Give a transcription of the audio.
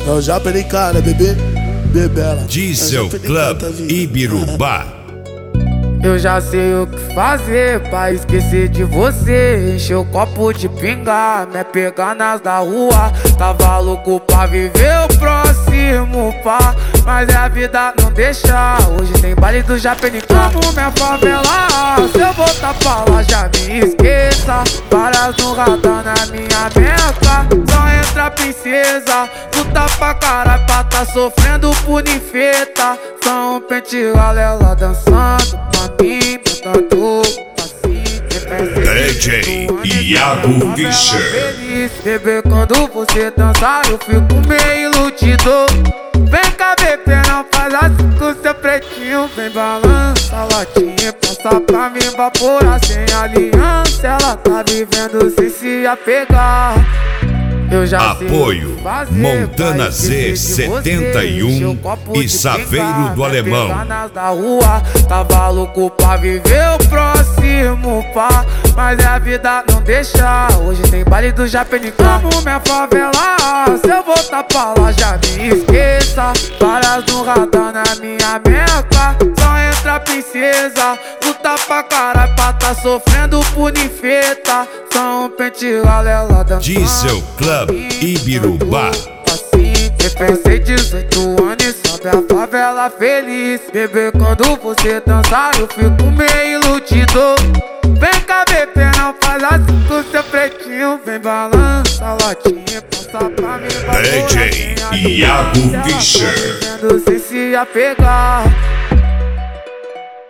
É o Japa NK, né, bebê? Bebela. Diesel Club Ibirubá. Eu já sei o que fazer pra esquecer de você. Encher o copo de pinga, me pegar nas da rua. Tava louco pra viver o próximo pá, mas é a vida não deixa. Hoje tem baile do Japeni, como minha favela. Se eu voltar pra lá já me esqueça. Várias no radar na minha meca. Só entra princesa, luta pra caralho pra tá sofrendo por ninfeta. Só um pente galela dançando pra mim, botando assim. DJ Iago Fischer. Bebê, quando você dançar eu fico meio iludido. Vem cá, bebê, não faz assim com seu pretinho. Vem balança a latinha, passa pra mim evaporar sem aliança. Ela tá vivendo sem se apegar. Eu já Apoio Montana Z71 e Saveiro do Alemão. Da rua, tava louco pra viver o próximo pá, mas é a vida não deixa. Hoje tem baile do Japeni, como minha favela. Se eu voltar pra lá já me esqueça. Várias no radar na minha meca. Só entra princesa, luta pra caralho pra tá sofrendo por ninfeta. Só um pente galela dançando. Diesel Club Ibirubá. Assim, eu pensei 18 anos e sobe a favela feliz. Bebê, quando você dançar eu fico meio iludido. Vem cá, bebê, não faz assim com seu pretinho. Vem balança a latinha, passa pra mim. DJ Iago Fischer. Sem se apegar.